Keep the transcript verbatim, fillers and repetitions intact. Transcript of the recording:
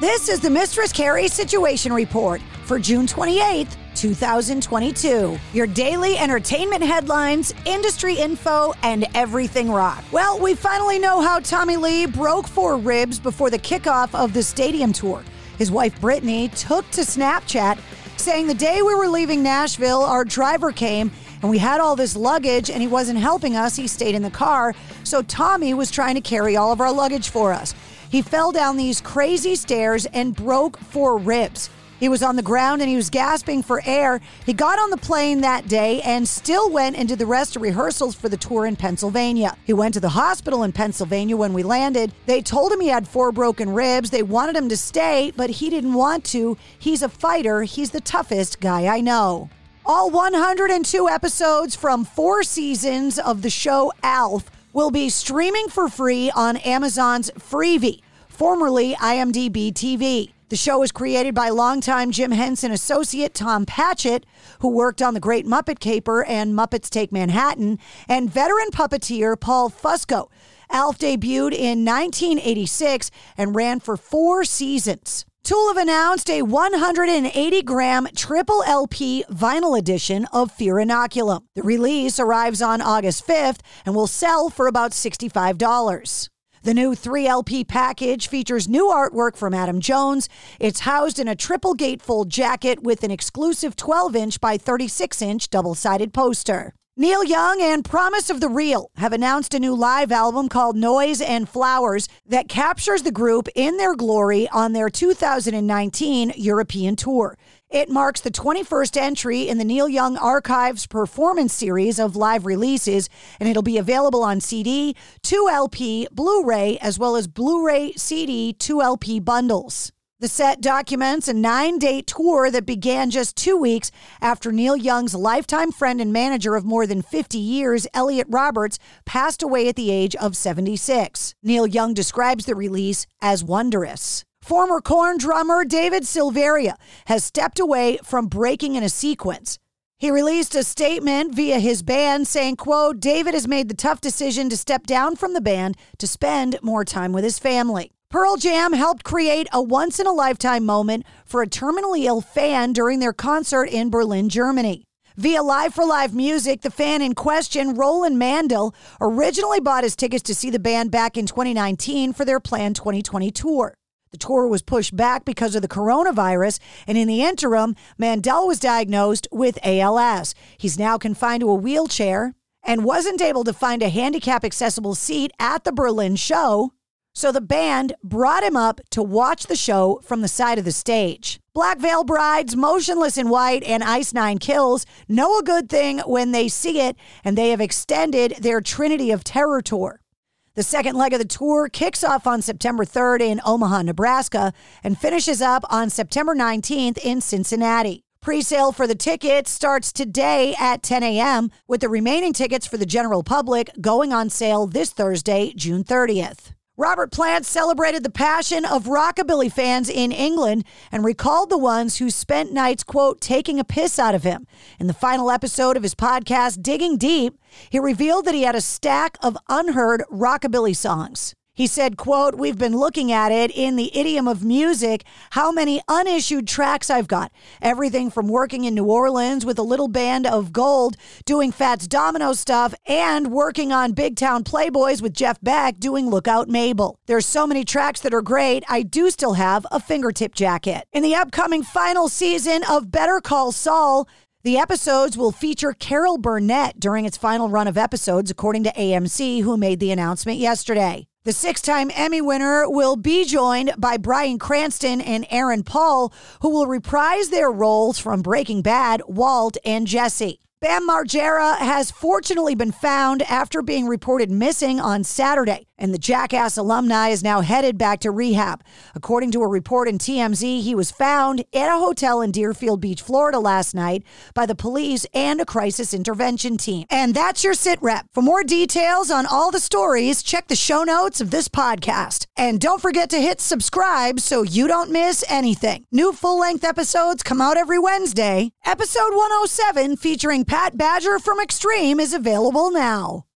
This is the Mistress Carrie Situation Report for June twenty-eighth, twenty twenty-two. Your daily entertainment headlines, industry info, and everything rock. Well, we finally know how Tommy Lee broke four ribs before the kickoff of the stadium tour. His wife, Brittany, took to Snapchat, saying the day we were leaving Nashville, our driver came and we had all this luggage and he wasn't helping us. He stayed in the car. So Tommy was trying to carry all of our luggage for us. He fell down these crazy stairs and broke four ribs. He was on the ground and he was gasping for air. He got on the plane that day and still went into the rest of rehearsals for the tour in Pennsylvania. He went to the hospital in Pennsylvania when we landed. They told him he had four broken ribs. They wanted him to stay, but he didn't want to. He's a fighter. He's the toughest guy I know. All one hundred two episodes from four seasons of the show Alf will be streaming for free on Amazon's Freevee, formerly IMDb T V. The show was created by longtime Jim Henson associate Tom Patchett, who worked on The Great Muppet Caper and Muppets Take Manhattan, and veteran puppeteer Paul Fusco. Alf debuted in nineteen eighty-six and ran for four seasons. Tool have announced a one hundred eighty gram triple L P vinyl edition of Fear Inoculum. The release arrives on August fifth and will sell for about sixty-five dollars. The new three L P package features new artwork from Adam Jones. It's housed in a triple gatefold jacket with an exclusive twelve inch by thirty-six inch double-sided poster. Neil Young and Promise of the Real have announced a new live album called Noise and Flowers that captures the group in their glory on their two thousand nineteen European tour. It marks the twenty-first entry in the Neil Young Archives performance series of live releases, and it'll be available on C D, two L P, Blu-ray, as well as Blu-ray, C D, two L P bundles. The set documents a nine-day tour that began just two weeks after Neil Young's lifetime friend and manager of more than fifty years, Elliot Roberts, passed away at the age of seventy-six. Neil Young describes the release as wondrous. Former Korn drummer David Silveria has stepped away from breaking in a sequence. He released a statement via his band saying, quote, David has made the tough decision to step down from the band to spend more time with his family. Pearl Jam helped create a once-in-a-lifetime moment for a terminally ill fan during their concert in Berlin, Germany. Via Live for Live Music, the fan in question, Roland Mandel, originally bought his tickets to see the band back in twenty nineteen for their planned twenty twenty tour. The tour was pushed back because of the coronavirus, and in the interim, Mandel was diagnosed with A L S. He's now confined to a wheelchair and wasn't able to find a handicap-accessible seat at the Berlin show, so the band brought him up to watch the show from the side of the stage. Black Veil Brides, Motionless in White, and Ice Nine Kills know a good thing when they see it, and they have extended their Trinity of Terror tour. The second leg of the tour kicks off on September third in Omaha, Nebraska, and finishes up on September nineteenth in Cincinnati. Pre-sale for the tickets starts today at ten a.m., with the remaining tickets for the general public going on sale this Thursday, June thirtieth. Robert Plant celebrated the passion of rockabilly fans in England and recalled the ones who spent nights, quote, taking a piss out of him. In the final episode of his podcast, Digging Deep, he revealed that he had a stack of unheard rockabilly songs. He said, quote, we've been looking at it in the idiom of music, how many unissued tracks I've got. Everything from working in New Orleans with a little band of gold, doing Fats Domino stuff, and working on Big Town Playboys with Jeff Beck doing Lookout Mabel. There's so many tracks that are great, I do still have a fingertip jacket. In the upcoming final season of Better Call Saul, the episodes will feature Carol Burnett during its final run of episodes, according to A M C, who made the announcement yesterday. The six-time Emmy winner will be joined by Bryan Cranston and Aaron Paul, who will reprise their roles from Breaking Bad, Walt and Jesse. Bam Margera has fortunately been found after being reported missing on Saturday, and the Jackass alumni is now headed back to rehab. According to a report in T M Z, he was found at a hotel in Deerfield Beach, Florida last night by the police and a crisis intervention team. And that's your sit rep. For more details on all the stories, check the show notes of this podcast. And don't forget to hit subscribe so you don't miss anything. New full-length episodes come out every Wednesday. Episode one oh seven featuring Pat Badger from Extreme is available now.